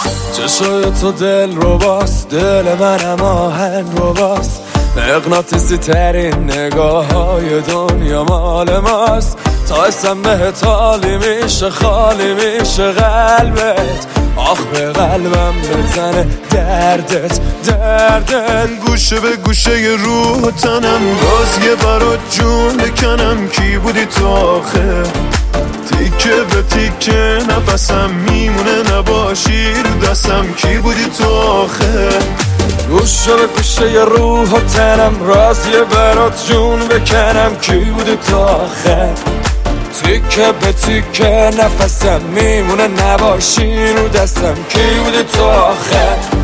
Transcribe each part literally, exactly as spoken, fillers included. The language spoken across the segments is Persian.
چشای تو دل رو باس، دل منم آهن رو باس، مغناطیسی ترین نگاه های دنیا مال ماست. تا اسم بهت حالی میشه، خالی میشه قلبت، آخ به قلبم بزنه دردت دردت. گوشه به گوشه ی روح و تنم، باز یه برات جون بکنم. کی بودی تو آخه؟ تیکه به تیکه نفسم میمونه، نباشی رو دستم. کی بودی تو آخه؟ گوشه به گوشه ی روح و تنم، راز یه برات جون بکنم. کی بودی تو آخه؟ تیکه به تیکه نفسم میمونه، نباشی رو دستم. کی بودی تو آخه؟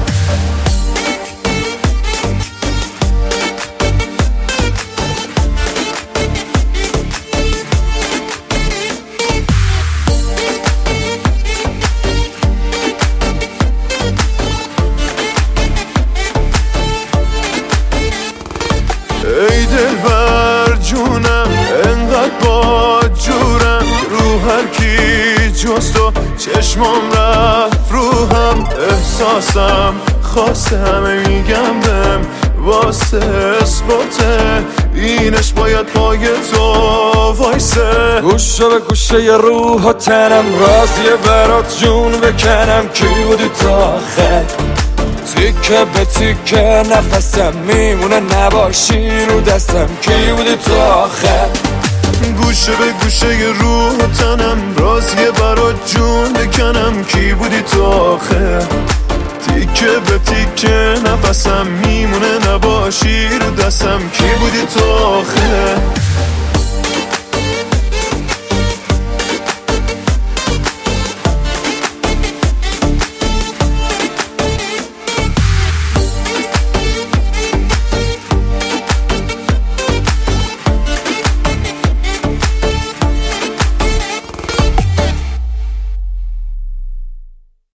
ای دل بر جونم انقدر با جورم، رو هر کی جز تو چشمام رفت روحم. احساسم خواسته همه میگم بهم، واسه اثباته اینش باید پای تو وایسه. گوشه به گوشه ی روح و تنم، راز یه برات جون بکنم. کی بودی تو آخه؟ تیکه به تیکه نفسم میمونه، نباشی رو دستم. کی بودی تو آخه؟ گوشه به گوشه ی روح و تنم، راز یه برات جون بکنم. کی بودی تو آخه؟ تیکه به تیکه نفسم میمونه، نباشی رو دستم. کی بودی تو آخه؟